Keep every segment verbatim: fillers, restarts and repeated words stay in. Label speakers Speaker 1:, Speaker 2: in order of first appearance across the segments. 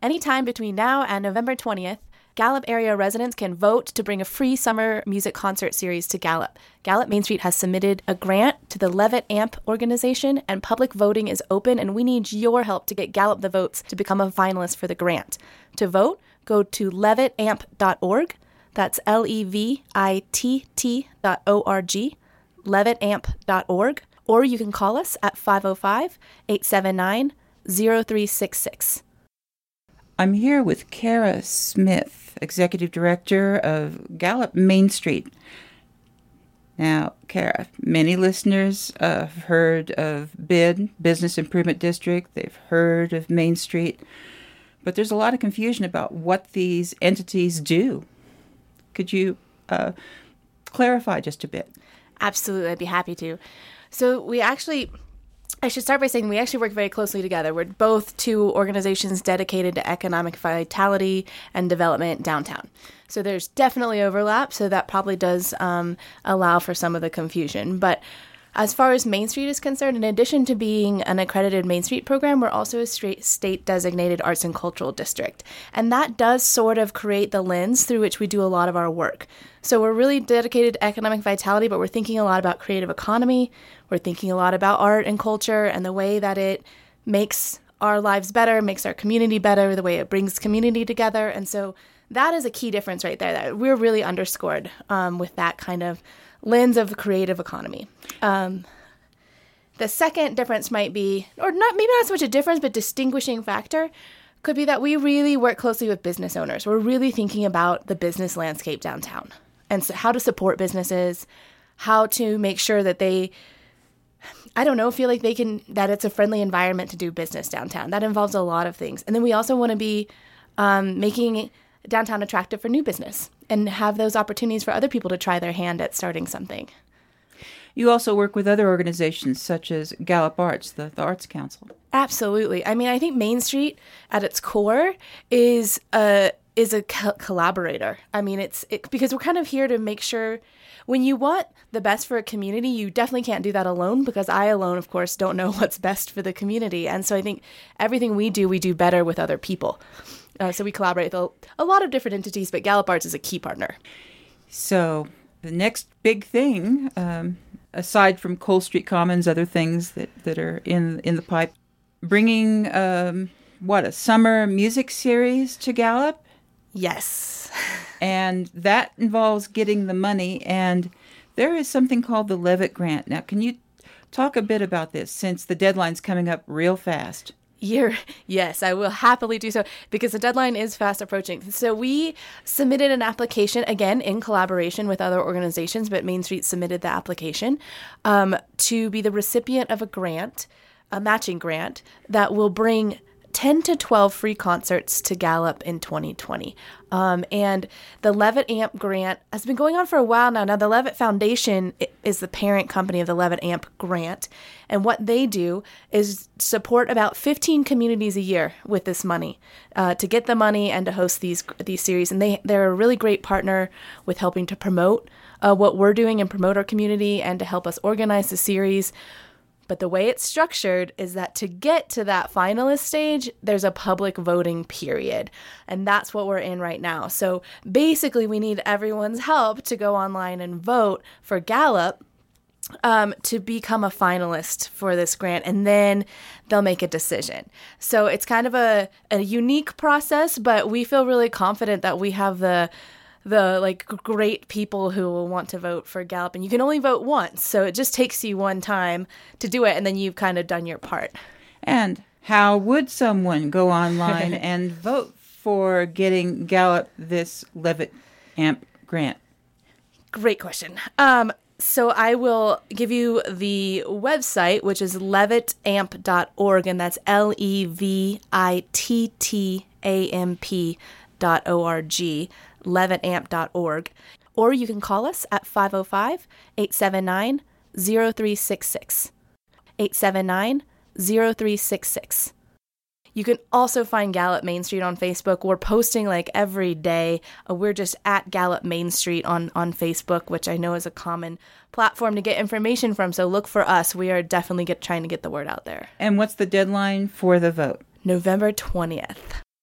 Speaker 1: anytime between now and November twentieth, Gallup area residents can vote to bring a free summer music concert series to Gallup. Gallup Main Street has submitted a grant to the Levitt Amp organization, and public voting is open, and we need your help to get Gallup the votes to become a finalist for the grant. To vote, go to levitt amp dot org. That's L E V I T T dot O R G, levitt amp dot org, or you can call us at five oh five, eight seven nine, oh three six six.
Speaker 2: I'm here with Kara Smith, Executive Director of Gallup Main Street. Now, Kara, many listeners uh, have heard of B I D, Business Improvement District. They've heard of Main Street. But there's a lot of confusion about what these entities do. Could you uh, clarify just a bit?
Speaker 1: Absolutely, I'd be happy to. So we actually, I should start by saying we actually work very closely together. We're both two organizations dedicated to economic vitality and development downtown. So there's definitely overlap, so that probably does um, allow for some of the confusion. But as far as Main Street is concerned, in addition to being an accredited Main Street program, we're also a state-designated arts and cultural district. And that does sort of create the lens through which we do a lot of our work. So we're really dedicated to economic vitality, but we're thinking a lot about creative economy. We're thinking a lot about art and culture and the way that it makes our lives better, makes our community better, the way it brings community together. And so that is a key difference right there that we're really underscored um, with that kind of lens of creative economy. Um, the second difference might be, or not maybe not so much a difference, but distinguishing factor could be that we really work closely with business owners. We're really thinking about the business landscape downtown and so how to support businesses, how to make sure that they, I don't know, feel like they can, that it's a friendly environment to do business downtown. That involves a lot of things. And then we also want to be um, making downtown attractive for new business and have those opportunities for other people to try their hand at starting something.
Speaker 2: You also work with other organizations such as Gallup Arts, the, the Arts Council.
Speaker 1: Absolutely. I mean, I think Main Street at its core is a is a co- collaborator. I mean, it's it, because we're kind of here to make sure when you want the best for a community, you definitely can't do that alone, because I alone, of course, don't know what's best for the community. And so I think everything we do, we do better with other people. Uh, so we collaborate with a, a lot of different entities, but Gallup Arts is a key partner.
Speaker 2: So the next big thing, um, aside from Cole Street Commons, other things that, that are in in the pipe, bringing, um, what, a summer music series to Gallup?
Speaker 1: Yes.
Speaker 2: And that involves getting the money, and there is something called the Levitt Grant. Now, can you talk a bit about this, since the deadline's coming up real fast?
Speaker 1: Year. Yes, I will happily do so, because the deadline is fast approaching. So we submitted an application, again, in collaboration with other organizations, but Main Street submitted the application um, to be the recipient of a grant, a matching grant, that will bring ten to twelve free concerts to Gallup in twenty twenty. Um, and the Levitt Amp grant has been going on for a while now. Now, the Levitt Foundation is the parent company of the Levitt Amp grant. And what they do is support about fifteen communities a year with this money uh, to get the money and to host these these series. And they, they're a really great partner with helping to promote uh, what we're doing and promote our community and to help us organize the series. But the way it's structured is that to get to that finalist stage, there's a public voting period. And that's what we're in right now. So basically, we need everyone's help to go online and vote for Gallup um, to become a finalist for this grant. And then they'll make a decision. So it's kind of a, a unique process, but we feel really confident that we have the the like great people who will want to vote for Gallup. And you can only vote once, so it just takes you one time to do it, and then you've kind of done your part.
Speaker 2: And how would someone go online and vote for getting Gallup this Levitt Amp grant?
Speaker 1: Great question. Um, so I will give you the website, which is levitt amp dot org, and that's L E V I T T A M P dot O R G. levitt amp dot org, or you can call us at five oh five, eight seven nine, oh three six six, eight seven nine, oh three six six. You can also find Gallup Main Street on Facebook. We're posting like every day. Uh, we're just at Gallup Main Street on, on Facebook, which I know is a common platform to get information from, so look for us. We are definitely get, trying to get the word out there.
Speaker 2: And what's the deadline for the vote?
Speaker 1: November twentieth.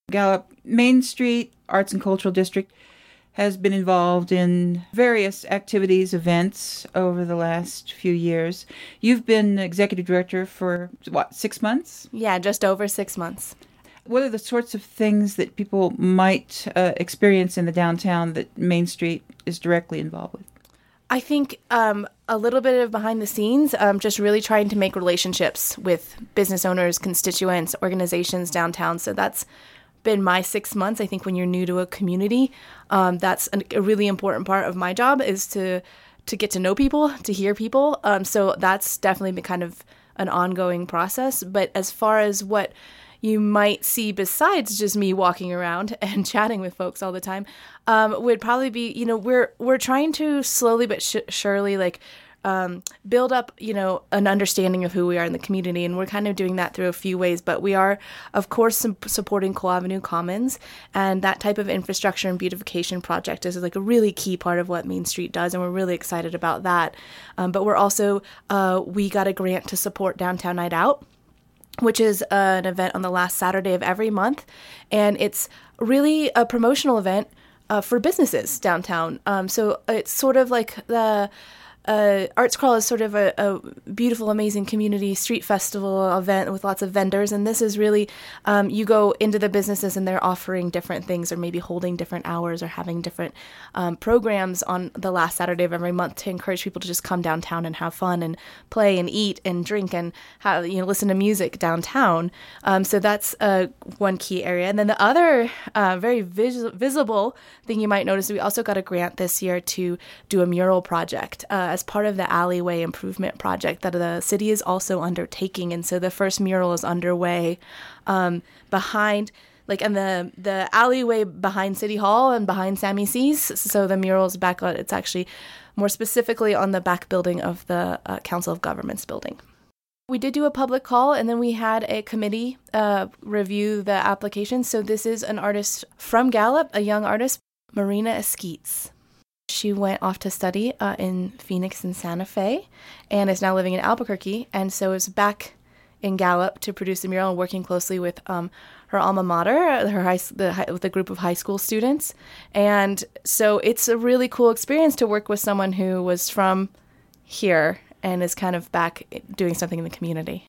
Speaker 2: Gallup Main Street Arts and Cultural District has been involved in various activities, events over the last few years. You've been executive director for, what, six months?
Speaker 1: Yeah, just over six months.
Speaker 2: What are the sorts of things that people might uh, experience in the downtown that Main Street is directly involved with?
Speaker 1: I think um, a little bit of behind the scenes, um, just really trying to make relationships with business owners, constituents, organizations downtown. So that's been my six months. I think when you're new to a community, um, that's an, a really important part of my job is to to get to know people, to hear people. Um, so that's definitely been kind of an ongoing process. But as far as what you might see besides just me walking around and chatting with folks all the time, um, would probably be, you know, we're we're trying to slowly but sh- surely like um, build up, you know, an understanding of who we are in the community. And we're kind of doing that through a few ways. But we are, of course, some, supporting Cole Avenue Commons. And that type of infrastructure and beautification project is like a really key part of what Main Street does. And we're really excited about that. Um, but we're also, uh, we got a grant to support Downtown Night Out, which is uh, an event on the last Saturday of every month. And it's really a promotional event uh, for businesses downtown. Um, so it's sort of like the uh, Arts Crawl is sort of a, a beautiful, amazing community street festival event with lots of vendors. And this is really, um, you go into the businesses and they're offering different things or maybe holding different hours or having different um, programs on the last Saturday of every month to encourage people to just come downtown and have fun and play and eat and drink and have, you know, listen to music downtown. Um, so that's uh, one key area. And then the other uh, very vis- visible thing you might notice, we also got a grant this year to do a mural project uh, as part of the alleyway improvement project that the city is also undertaking. And so the first mural is underway um, behind, like in the, the alleyway behind City Hall and behind Sammy C's. So the mural's back on, it's actually more specifically on the back building of the uh, Council of Governments building. We did do a public call, and then we had a committee uh, review the application. So this is an artist from Gallup, a young artist, Marina Eskeets. She went off to study uh, in Phoenix and Santa Fe and is now living in Albuquerque, and so is back in Gallup to produce a mural and working closely with um, her alma mater, her high, the, with a group of high school students. And so it's a really cool experience to work with someone who was from here and is kind of back doing something in the community.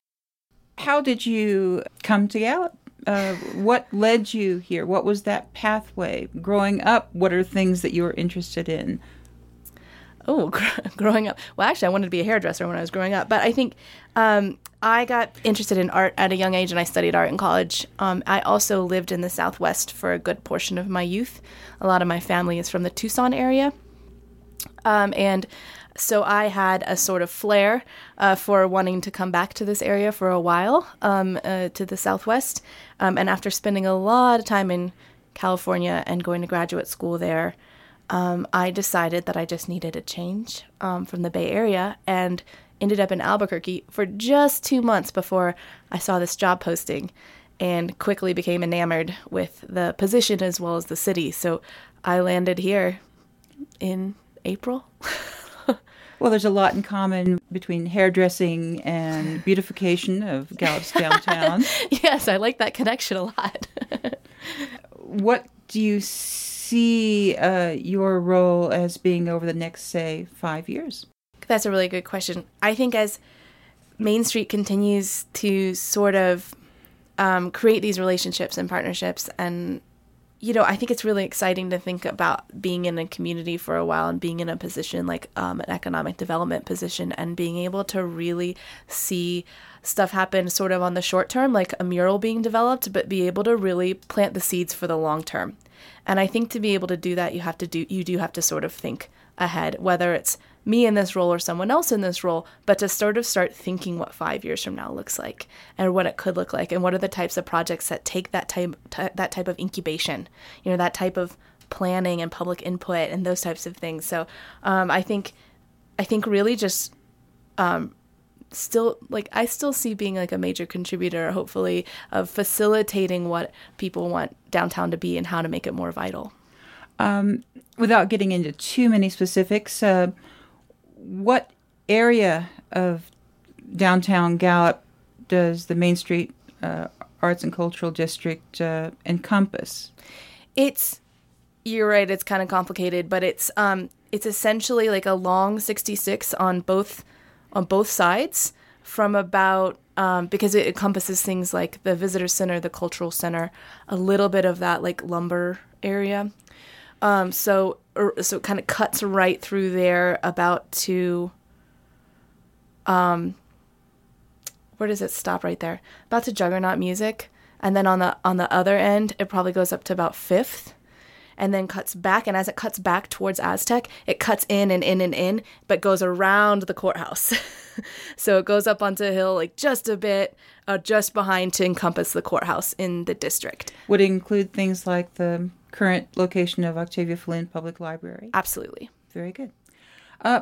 Speaker 2: How did you come to Gallup? Uh, what led you here? What was that pathway? Growing up, what are things that you were interested in?
Speaker 1: Oh, gr- growing up. Well, actually, I wanted to be a hairdresser when I was growing up. But I think um, I got interested in art at a young age, and I studied art in college. Um, I also lived in the Southwest for a good portion of my youth. A lot of my family is from the Tucson area. Um, and so I had a sort of flair uh, for wanting to come back to this area for a while, um, uh, to the Southwest. Um, and after spending a lot of time in California and going to graduate school there, um, I decided that I just needed a change um, from the Bay Area and ended up in Albuquerque for just two months before I saw this job posting and quickly became enamored with the position as well as the city. So I landed here in April.
Speaker 2: Well, there's a lot in common between hairdressing and beautification of Gallup's downtown.
Speaker 1: Yes, I like that connection a lot.
Speaker 2: What do you see uh, your role as being over the next, say, five years?
Speaker 1: That's a really good question. I think as Main Street continues to sort of um, create these relationships and partnerships, and you know, I think it's really exciting to think about being in a community for a while and being in a position like um, an economic development position and being able to really see stuff happen sort of on the short term, like a mural being developed, but be able to really plant the seeds for the long term. And I think to be able to do that, you have to do, you do have to sort of think ahead, whether it's me in this role or someone else in this role, but to sort of start thinking what five years from now looks like and what it could look like and what are the types of projects that take that type t- that type of incubation, you know, that type of planning and public input and those types of things. So um, I think I think really just um, still like I still see being like a major contributor, hopefully, of facilitating what people want downtown to be and how to make it more vital.
Speaker 2: Um, without getting into too many specifics, uh, what area of downtown Gallup does the Main Street uh, Arts and Cultural District uh, encompass?
Speaker 1: It's, you're right, it's kind of complicated, but it's um it's essentially like a long sixty-six on both on both sides from about um, because it encompasses things like the visitor center, the cultural center, a little bit of that like lumber area. Um, so er, so it kind of cuts right through there about to um where does it stop right there? About to Juggernaut Music, and then on the on the other end it probably goes up to about Fifth. And then cuts back, and as it cuts back towards Aztec, it cuts in and in and in, but goes around the courthouse. So it goes up onto a hill, like just a bit, uh, just behind to encompass the courthouse in the district.
Speaker 2: Would it include things like the current location of Octavia Flynn Public Library?
Speaker 1: Absolutely.
Speaker 2: Very good. Uh,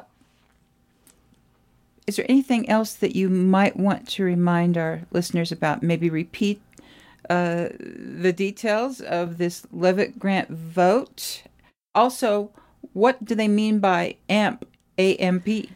Speaker 2: is there anything else that you might want to remind our listeners about? Maybe repeat Uh, the details of this Levitt Grant vote. Also, what do they mean by A M P? A M P.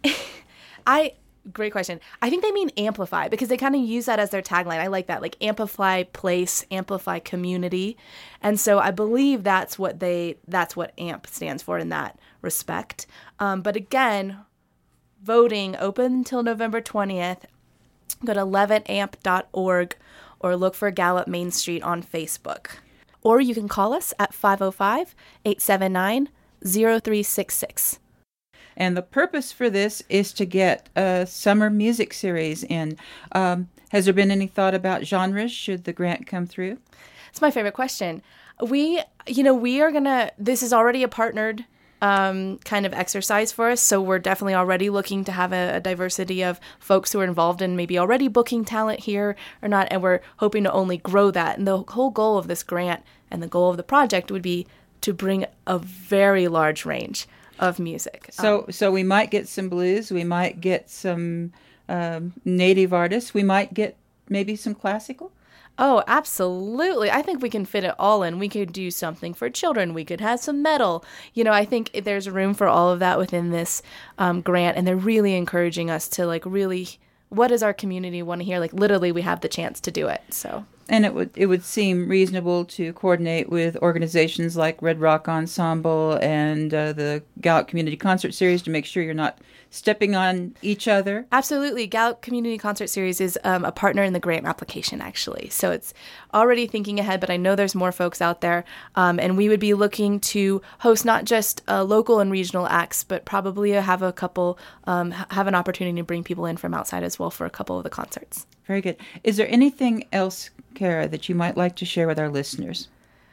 Speaker 1: I great question. I think they mean amplify because they kind of use that as their tagline. I like that, like amplify place, amplify community, and so I believe that's what they that's what A M P stands for in that respect. Um, but again, voting open until November twentieth. Go to levitt amp dot org. Or look for Gallup Main Street on Facebook. Or you can call us at five oh five, eight seven nine, oh three six six.
Speaker 2: And the purpose for this is to get a summer music series in. Um, has there been any thought about genres should the grant come through?
Speaker 1: It's my favorite question. We, you know, we are going to, this is already a partnered um, kind of exercise for us. So we're definitely already looking to have a, a diversity of folks who are involved in maybe already booking talent here or not. And we're hoping to only grow that. And the whole goal of this grant and the goal of the project would be to bring a very large range of music.
Speaker 2: So,
Speaker 1: um,
Speaker 2: so we might get some blues. We might get some um, native artists. We might get maybe some classical.
Speaker 1: Oh, absolutely. I think we can fit it all in. We could do something for children. We could have some metal. You know, I think there's room for all of that within this um, grant. And they're really encouraging us to like really, what does our community want to hear? Like literally we have the chance to do it. So.
Speaker 2: And it would it would seem reasonable to coordinate with organizations like Red Rock Ensemble and uh, the Gallup Community Concert Series to make sure you're not stepping on each other.
Speaker 1: Absolutely. Gallup Community Concert Series is um, a partner in the grant application, actually. So it's already thinking ahead, but I know there's more folks out there. Um, and we would be looking to host not just uh, local and regional acts, but probably have a couple, um, have an opportunity to bring people in from outside as well for a couple of the concerts.
Speaker 2: Very good. Is there anything else, Kara, that you might like to share with our listeners?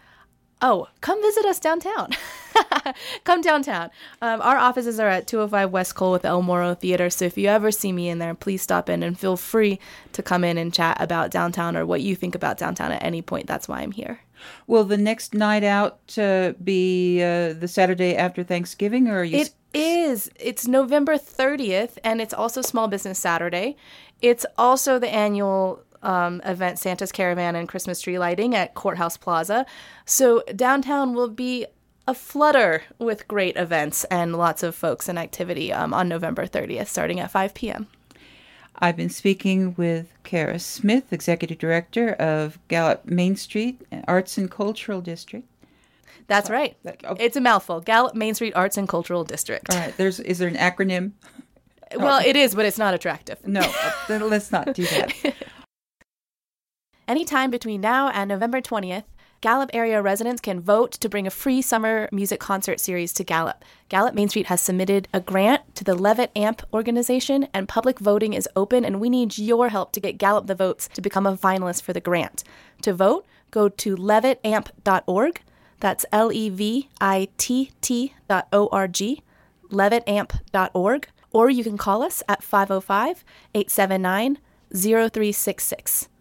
Speaker 1: Oh, come visit us downtown. Come downtown. Um, our offices are at two oh five West Cole with the El Moro Theater, so if you ever see me in there, please stop in and feel free to come in and chat about downtown or what you think about downtown at any point. That's why I'm here.
Speaker 2: Will the next night out uh, be uh, the Saturday after Thanksgiving, or are you...
Speaker 1: It is. It's November thirtieth, and it's also Small Business Saturday. It's also the annual um, event, Santa's Caravan and Christmas tree lighting at Courthouse Plaza. So downtown will be a flutter with great events and lots of folks and activity um, on November thirtieth, starting at five p.m.
Speaker 2: I've been speaking with Kara Smith, Executive Director of Gallup Main Street Arts and Cultural District.
Speaker 1: That's right. It's a mouthful. Gallup Main Street Arts and Cultural District.
Speaker 2: All right. There's is there an acronym?
Speaker 1: Well, it is, but it's not attractive.
Speaker 2: No, then let's not do that.
Speaker 1: Anytime between now and November twentieth, Gallup area residents can vote to bring a free summer music concert series to Gallup. Gallup Main Street has submitted a grant to the Levitt Amp organization, and public voting is open, and we need your help to get Gallup the votes to become a finalist for the grant. To vote, go to levitt amp dot org. That's L E V I T T dot O R G, levitt amp dot org, or you can call us at five oh five, eight seven nine, oh three six six.